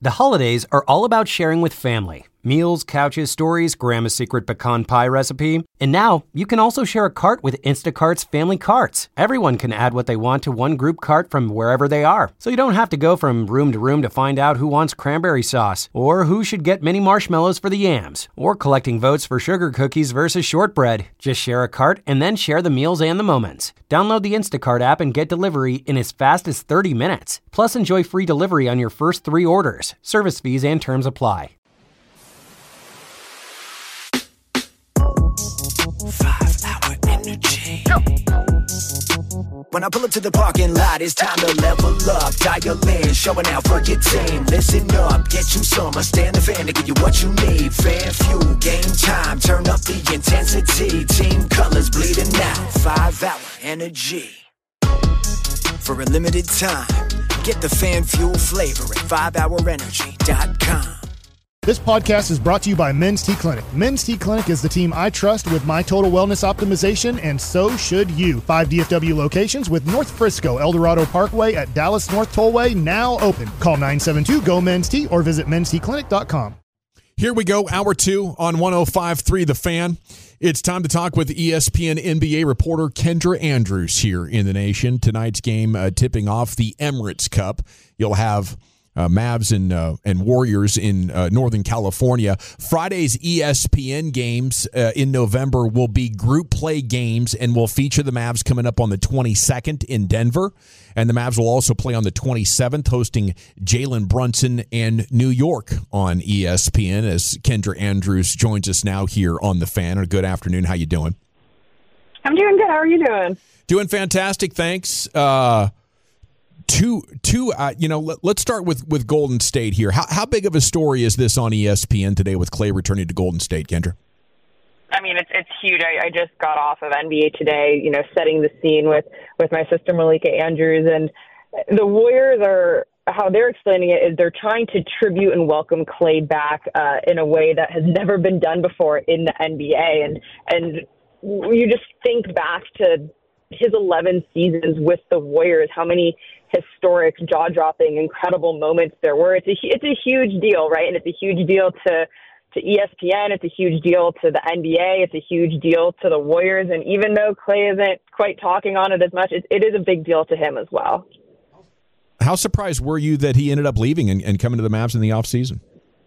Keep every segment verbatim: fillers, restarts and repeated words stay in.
The holidays are all about sharing with family. Meals, couches, stories, Grandma's secret pecan pie recipe. And now, you can also share a cart with Instacart's Family Carts. Everyone can add what they want to one group cart from wherever they are. So you don't have to go from room to room to find out who wants cranberry sauce, or who should get mini marshmallows for the yams, or collecting votes for sugar cookies versus shortbread. Just share a cart and then share the meals and the moments. Download the Instacart app and get delivery in as fast as thirty minutes. Plus, enjoy free delivery on your first three orders. Service fees and terms apply. Five-hour energy. When I pull up to the parking lot, it's time to level up. Dial in, showing out for your team. Listen up, get you some. I stand the fan to give you what you need. Fan fuel, game time. Turn up the intensity. Team colors bleeding out. Five-hour energy. For a limited time, get the fan fuel flavor at five hour energy dot com. This podcast is brought to you by Men's T Clinic. Men's T Clinic is the team I trust with my total wellness optimization, and so should you. Five D F W locations with North Frisco, El Dorado Parkway at Dallas North Tollway now open. Call nine seven two, G O, Men's T or visit men's t clinic dot com. Here we go, hour two on one oh five point three The Fan. It's time to talk with E S P N N B A reporter Kendra Andrews here in the nation. Tonight's game uh, tipping off the Emirates Cup. You'll have Uh, Mavs and uh, and Warriors in uh, Northern California. Friday's E S P N games uh, in November will be group play games and will feature the Mavs coming up on the twenty-second in Denver. And the Mavs will also play on the twenty-seventh, hosting Jalen Brunson and New York on E S P N, as Kendra Andrews joins us now here on The Fan. A good afternoon. How you doing? I'm doing good. How are you doing? Doing fantastic, thanks. Uh Two, two. Uh, you know, let, let's start with, with Golden State here. How how big of a story is this on E S P N today with Klay returning to Golden State, Kendra? I mean, it's it's huge. I, I just got off of N B A Today, you know, setting the scene with, with my sister Malika Andrews, and the Warriors are, how they're explaining it is they're trying to tribute and welcome Klay back uh, in a way that has never been done before in the N B A, and and you just think back to his eleven seasons with the Warriors, how many historic, jaw-dropping, incredible moments there were. It's a it's a huge deal, right? And it's a huge deal to to E S P N. It's a huge deal to the N B A. It's a huge deal to the Warriors. And even though Klay isn't quite talking on it as much, it, it is a big deal to him as well. How surprised were you that he ended up leaving and, and coming to the Mavs in the offseason?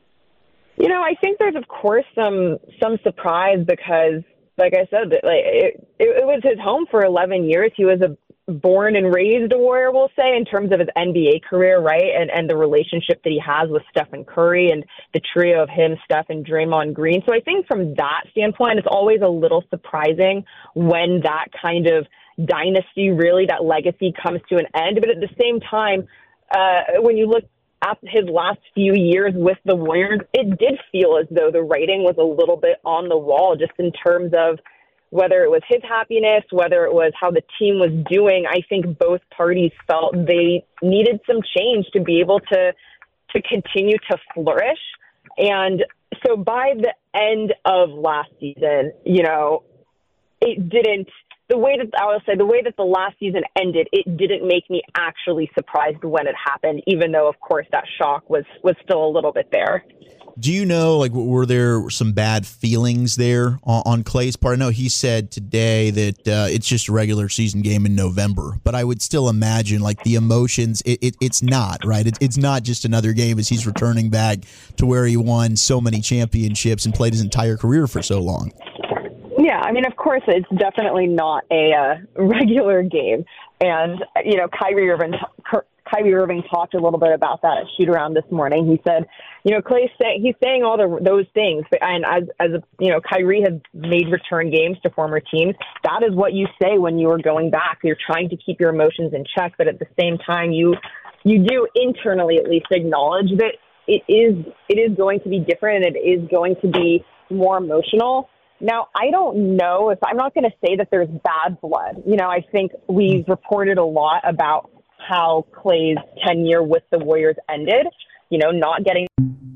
You know, I think there's, of course, some some surprise because, like I said, like it, it, it was his home for eleven years. He was a born and raised a Warrior, we'll say, in terms of his N B A career, right? And and the relationship that he has with Stephen Curry and the trio of him, Steph, and Draymond Green. So I think from that standpoint, it's always a little surprising when that kind of dynasty, really, that legacy comes to an end. But at the same time, uh, when you look at his last few years with the Warriors, it did feel as though the writing was a little bit on the wall, just in terms of whether it was his happiness, whether it was how the team was doing. I think both parties felt they needed some change to be able to to continue to flourish. And so by the end of last season, you know, it didn't, the way that, I will say, the way that the last season ended, it didn't make me actually surprised when it happened, even though, of course, that shock was, was still a little bit there. Do you know, like, were there some bad feelings there on, on Klay's part? I know he said today that uh, it's just a regular season game in November, but I would still imagine, like, the emotions, it, it, it's not, right? It, it's not just another game as he's returning back to where he won so many championships and played his entire career for so long. Yeah, I mean, of course, it's definitely not a uh, regular game. And, you know, Kyrie Irving, Kyrie Irving talked a little bit about that at shoot-around this morning. He said, you know, Klay, say, he's saying all the, those things. And as, as a, you know, Kyrie has made return games to former teams. That is what you say when you are going back. You're trying to keep your emotions in check. But at the same time, you you do internally at least acknowledge that it is it is going to be different and it is going to be more emotional. Now, I don't know if I'm not going to say that there's bad blood. You know, I think we've reported a lot about how Klay's tenure with the Warriors ended, you know, not getting.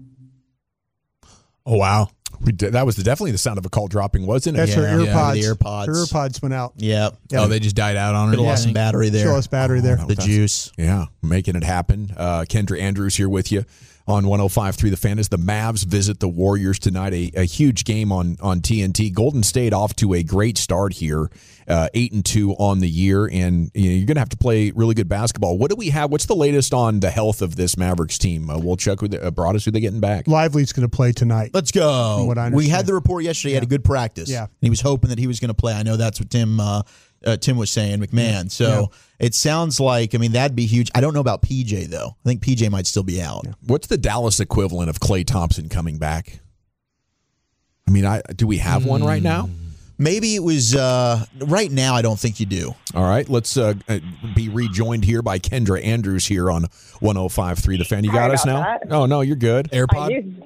Oh, wow. We did, that was definitely the sound of a call dropping, wasn't it? That's yeah, her earpods. Yeah, the earpods. Her earpods went out. Yep. Yeah. Oh, they just died out on her. Could have lost some battery there. Show us battery there. Oh, the that's- juice. Yeah, making it happen. Uh, Kendra Andrews here with you on one oh five point three The Fan as the Mavs visit the Warriors tonight. A, a huge game on, on T N T. Golden State off to a great start here, uh, eight and two on the year, and you know, you're going to have to play really good basketball. What do we have? What's the latest on the health of this Mavericks team? Uh, we'll check with uh, Broadus. Who they getting back? Lively's going to play tonight. Let's go. What I we had the report yesterday. He yeah. had a good practice. Yeah. And he was hoping that he was going to play. I know that's what Tim uh, uh, Tim was saying, McMahon. So yeah. it sounds like, I mean, that'd be huge. I don't know about P J, though. I think P J might still be out. Yeah. What's the Dallas equivalent of Klay Thompson coming back? I mean, I do we have mm. one right now? Maybe it was uh, right now. I don't think you do. All right, let's uh, be rejoined here by Kendra Andrews here on one oh five point three The Fan. You got Sorry us now? that. Oh no, you're good. AirPod.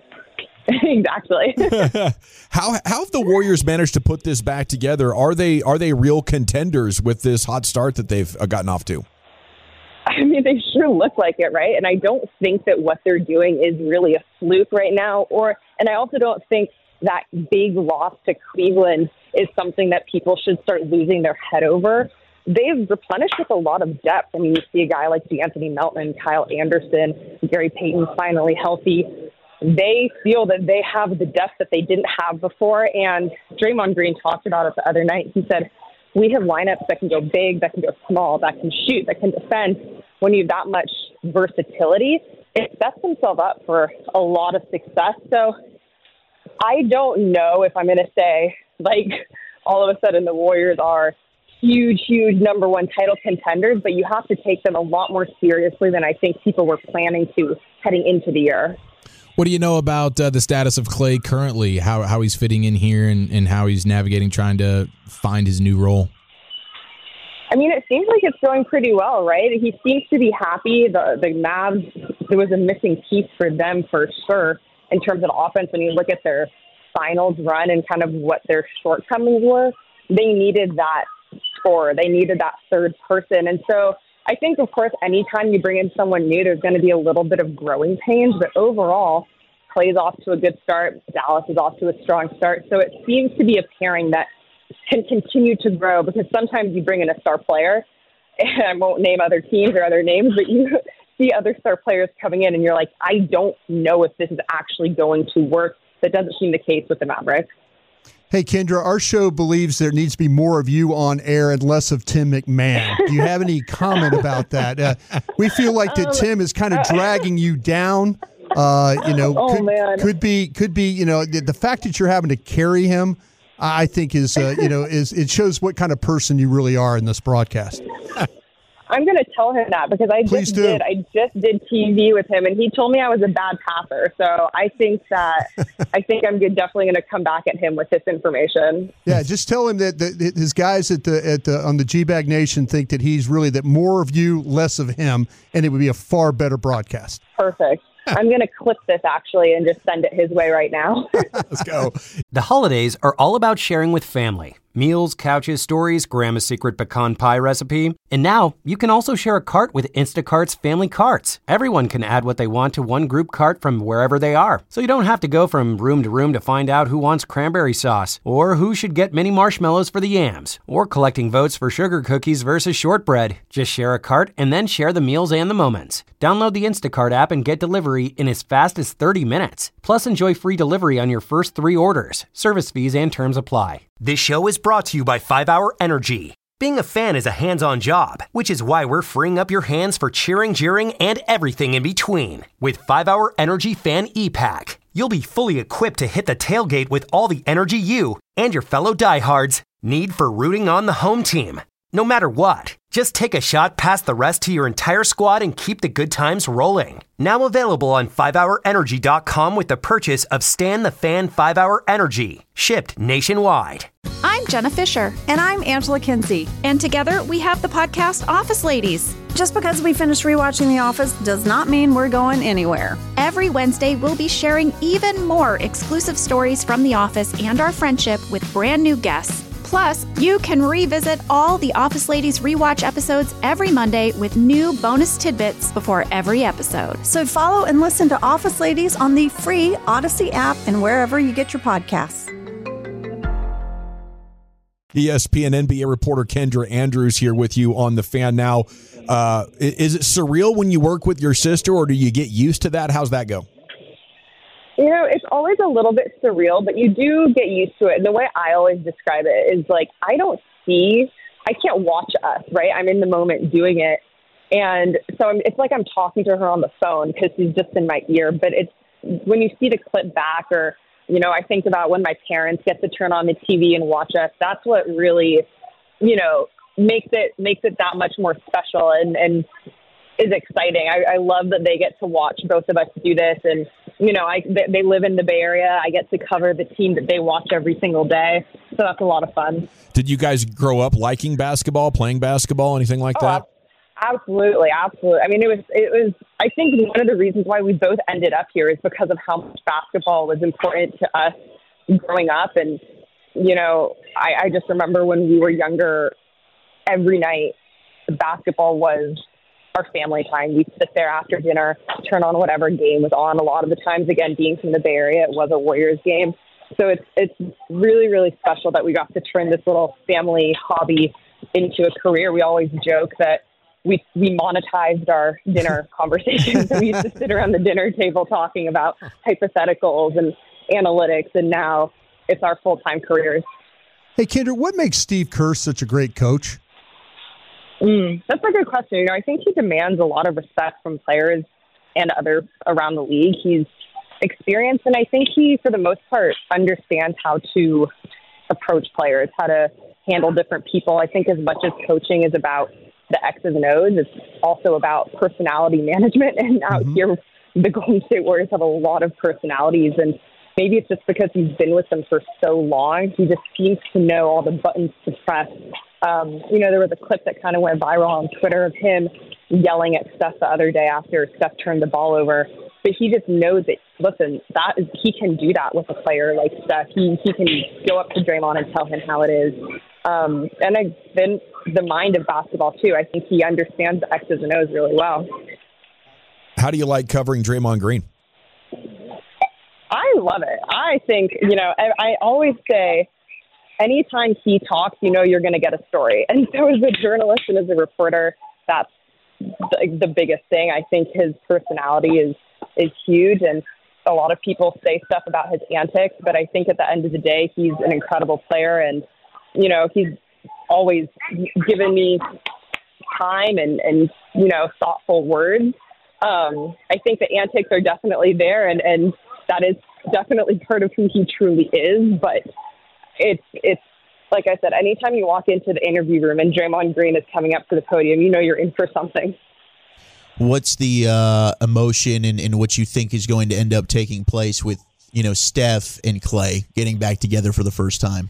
Exactly. how how have the Warriors managed to put this back together? Are they are they real contenders with this hot start that they've gotten off to? I mean, they sure look like it, right? And I don't think that what they're doing is really a fluke right now. Or, and I also don't think that big loss to Cleveland is something that people should start losing their head over. They've replenished with a lot of depth. I mean, you see a guy like DeAnthony Melton, Kyle Anderson, Gary Payton finally healthy. They feel that they have the depth that they didn't have before. And Draymond Green talked about it the other night. He said, we have lineups that can go big, that can go small, that can shoot, that can defend. When you have that much versatility, it sets themselves up for a lot of success. So I don't know if I'm going to say, like, all of a sudden the Warriors are huge, huge number one title contenders, but you have to take them a lot more seriously than I think people were planning to heading into the year. What do you know about uh, the status of Klay currently, how how he's fitting in here and, and how he's navigating trying to find his new role? I mean, it seems like it's going pretty well, right? He seems to be happy. The, the Mavs, there was a missing piece for them for sure in terms of offense. When you look at their finals run and kind of what their shortcomings were, they needed that scorer. They needed that third person. And so I think, of course, anytime you bring in someone new, there's going to be a little bit of growing pains. But overall, Klay's off to a good start. Dallas is off to a strong start. So it seems to be a pairing that can continue to grow, because sometimes you bring in a star player, and I won't name other teams or other names, but you see other star players coming in and you're like, I don't know if this is actually going to work. That doesn't seem the case with the Mavericks. Hey, Kendra, our show believes there needs to be more of you on air and less of Tim McMahon. Do you have any comment about that? Uh, we feel like that Tim is kind of dragging you down. Uh, you know, oh, could, man. could be, could be. You know, the, the fact that you're having to carry him, I think is, uh, you know, is it shows what kind of person you really are in this broadcast. I'm going to tell him that, because I Please just do. did. I just did T V with him, and he told me I was a bad passer. So I think that I think I'm good, definitely going to come back at him with this information. Yeah, just tell him that the, his guys at the at the on the G-Bag Nation think that he's really that more of you, less of him, and it would be a far better broadcast. Perfect. I'm going to clip this, actually, and just send it his way right now. Let's go. The holidays are all about sharing with family. Meals, couches, stories, Grandma's secret pecan pie recipe. And now you can also share a cart with Instacart's family carts. Everyone can add what they want to one group cart from wherever they are. So you don't have to go from room to room to find out who wants cranberry sauce, or who should get mini marshmallows for the yams, or collecting votes for sugar cookies versus shortbread. Just share a cart and then share the meals and the moments. Download the Instacart app and get delivery in as fast as thirty minutes. Plus, enjoy free delivery on your first three orders. Service fees and terms apply. This show is brought to you by five hour Energy. Being a fan is a hands-on job, which is why we're freeing up your hands for cheering, jeering, and everything in between. With five hour Energy Fan E-Pack, you'll be fully equipped to hit the tailgate with all the energy you and your fellow diehards need for rooting on the home team. No matter what, just take a shot past the rest to your entire squad and keep the good times rolling. Now available on five hour energy dot com with the purchase of Stan the Fan five hour Energy, shipped nationwide. I'm Jenna Fisher. And I'm Angela Kinsey. And together we have the podcast Office Ladies. Just because we finished rewatching The Office does not mean we're going anywhere. Every Wednesday, we'll be sharing even more exclusive stories from The Office and our friendship with brand new guests. Plus, you can revisit all the Office Ladies rewatch episodes every Monday with new bonus tidbits before every episode. So follow and listen to Office Ladies on the free Odyssey app and wherever you get your podcasts. E S P N N B A reporter Kendra Andrews here with you on The Fan now. Uh, is it surreal when you work with your sister, or do you get used to that? How's that go? You know, it's always a little bit surreal, but you do get used to it. And the way I always describe it is like, I don't see, I can't watch us, right? I'm in the moment doing it. And so I'm, it's like I'm talking to her on the phone because she's just in my ear. But it's when you see the clip back, or, you know, I think about when my parents get to turn on the T V and watch us. That's what really, you know, makes it makes it that much more special and, and is exciting. I, I love that they get to watch both of us do this. And, you know, I they, they live in the Bay Area. I get to cover the team that they watch every single day. So that's a lot of fun. Did you guys grow up liking basketball, playing basketball, anything like oh, that? Absolutely, absolutely. I mean, it was, it was, I think one of the reasons why we both ended up here is because of how much basketball was important to us growing up. And, you know, I, I just remember when we were younger, every night, basketball was our family time. We'd sit there after dinner, turn on whatever game was on. A lot of the times, again, being from the Bay Area, it was a Warriors game. So it's, it's really, really special that we got to turn this little family hobby into a career. We always joke that We we monetized our dinner conversations. We used to sit around the dinner table talking about hypotheticals and analytics, and now it's our full-time careers. Hey, Kendra, what makes Steve Kerr such a great coach? Mm, that's a good question. You know, I think he demands a lot of respect from players and others around the league. He's experienced, and I think he, for the most part, understands how to approach players, how to handle different people. I think as much as coaching is about the X's and O's, it's also about personality management. And out mm-hmm. here, the Golden State Warriors have a lot of personalities, and maybe it's just because he's been with them for so long. He just seems to know all the buttons to press. Um, you know, there was a clip that kind of went viral on Twitter of him yelling at Steph the other day after Steph turned the ball over. But he just knows that, listen, that is, he can do that with a player like Steph. He, he can go up to Draymond and tell him how it is. Um, and I, then the mind of basketball, too. I think he understands the X's and O's really well. How do you like covering Draymond Green? I love it. I think, you know, I, I always say anytime he talks, you know, you're going to get a story. And so as a journalist and as a reporter, that's the, the biggest thing. I think his personality is, is huge. And a lot of people say stuff about his antics, but I think at the end of the day, he's an incredible player. And, you know, he's always given me time and, and you know, thoughtful words. Um, I think the antics are definitely there, and, and that is definitely part of who he truly is. But it's, it's like I said, anytime you walk into the interview room and Draymond Green is coming up to the podium, you know you're in for something. What's the uh, emotion and, and what you think is going to end up taking place with, you know, Steph and Clay getting back together for the first time?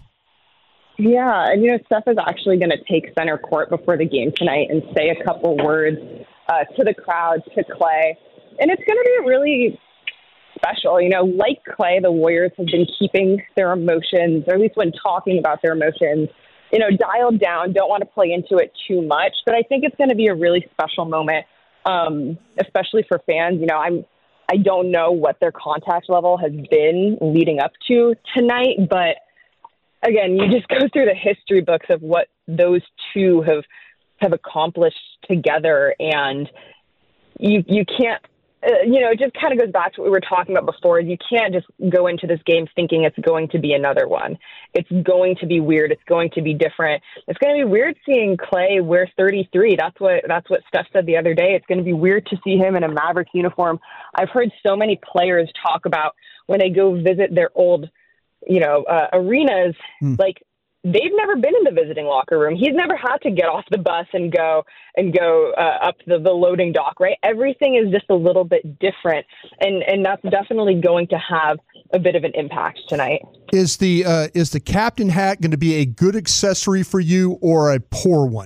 Yeah, and, you know, Steph is actually going to take center court before the game tonight and say a couple words uh, to the crowd, to Clay. And it's going to be really special. You know, like Clay, the Warriors have been keeping their emotions, or at least when talking about their emotions, you know, dialed down, don't want to play into it too much. But I think it's going to be a really special moment, um, especially for fans. You know, I'm, I don't know what their contact level has been leading up to tonight, but again, you just go through the history books of what those two have have accomplished together, and you you can't, uh, you know, it just kind of goes back to what we were talking about before. You can't just go into this game thinking it's going to be another one. It's going to be weird. It's going to be different. It's going to be weird seeing Clay wear thirty-three. That's what that's what Steph said the other day. It's going to be weird to see him in a Mavericks uniform. I've heard so many players talk about when they go visit their old you know, uh, arenas, mm. like they've never been in the visiting locker room. He's never had to get off the bus and go and go uh, up the, the loading dock, right? Everything is just a little bit different. And, and that's definitely going to have a bit of an impact tonight. Is the, uh, is the captain hat going to be a good accessory for you or a poor one?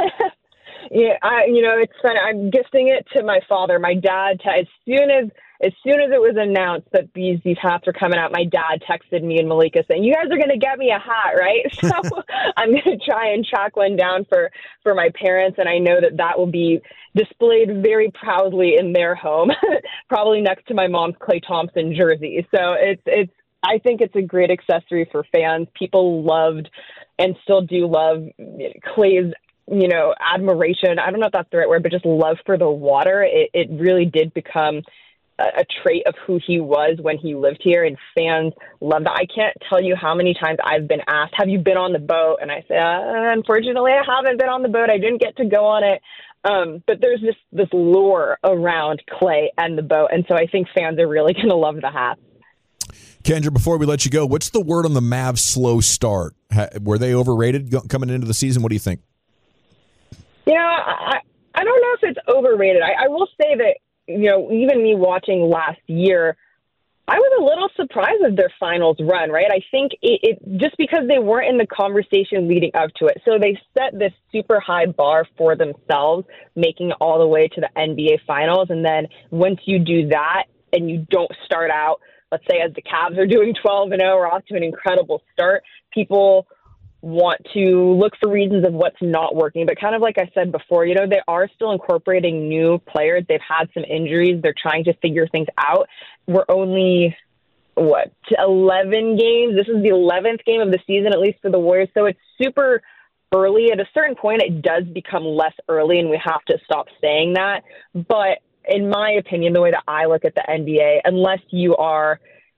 yeah, I, you know, it's funny. I'm gifting it to my father. My dad, t- as soon as As soon as it was announced that these these hats were coming out, my dad texted me and Malika saying, "You guys are going to get me a hat, right?" So I'm going to try and track one down for, for my parents, and I know that that will be displayed very proudly in their home, probably next to my mom's Klay Thompson jersey. So it's it's. I think it's a great accessory for fans. People loved and still do love Klay's you know, admiration, I don't know if that's the right word, but just love for the water. It, it really did become a, a trait of who he was when he lived here, and fans love that. I can't tell you how many times I've been asked, have you been on the boat? And I say, uh, unfortunately, I haven't been on the boat. I didn't get to go on it. Um, but there's this, this lure around Klay and the boat, and so I think fans are really going to love the hat. Kendra, before we let you go, what's the word on the Mavs' slow start? Were they overrated coming into the season? What do you think? You know, I, I don't know if it's overrated. I, I will say that, you know, even me watching last year, I was a little surprised with their finals run, right? I think it, it just because they weren't in the conversation leading up to it. So they set this super high bar for themselves, making it all the way to the N B A finals. And then once you do that and you don't start out, let's say as the Cavs are doing twelve and oh or off to an incredible start, people want to look for reasons of what's not working. But kind of like I said before, you know, they are still incorporating new players. They've had some injuries. They're trying to figure things out. We're only, what, eleven games? This is the eleventh game of the season, at least for the Warriors. So it's super early. At a certain point, it does become less early, and we have to stop saying that. But in my opinion, the way that I look at the N B A, unless you are,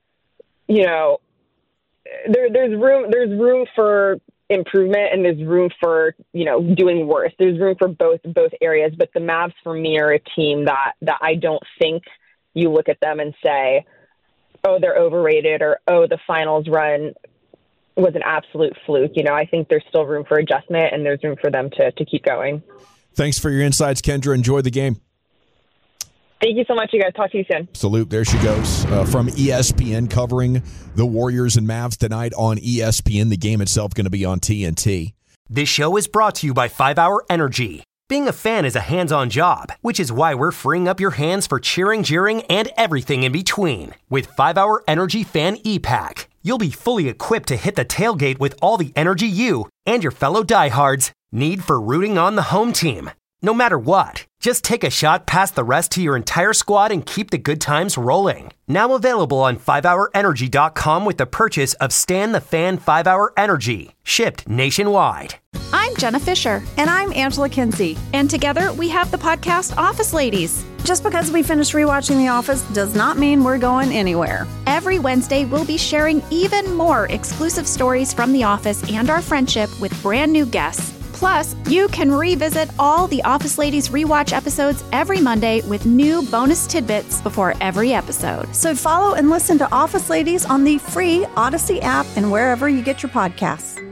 you know, there, there's room, there's room for improvement, and there's room for, you know, doing worse. There's room for both both areas. But the Mavs, for me, are a team that that I don't think you look at them and say, oh, they're overrated, or oh, the finals run was an absolute fluke. You know, I think there's still room for adjustment, and there's room for them to to keep going. Thanks for your insights, Kendra. Enjoy the game. Thank you so much, you guys. Talk to you soon. Salute. There she goes uh, from E S P N, covering the Warriors and Mavs tonight on E S P N. The game itself going to be on T N T. This show is brought to you by five hour Energy. Being a fan is a hands-on job, which is why we're freeing up your hands for cheering, jeering, and everything in between. With five hour Energy Fan E-Pack, you'll be fully equipped to hit the tailgate with all the energy you and your fellow diehards need for rooting on the home team. No matter what, just take a shot past the rest to your entire squad and keep the good times rolling. Now available on five hour energy dot com with the purchase of Stan the Fan five hour Energy, shipped nationwide. I'm Jenna Fisher. And I'm Angela Kinsey. And together we have the podcast Office Ladies. Just because we finished rewatching The Office does not mean we're going anywhere. Every Wednesday, we'll be sharing even more exclusive stories from The Office and our friendship with brand new guests. Plus, you can revisit all the Office Ladies rewatch episodes every Monday with new bonus tidbits before every episode. So follow and listen to Office Ladies on the free Odyssey app and wherever you get your podcasts.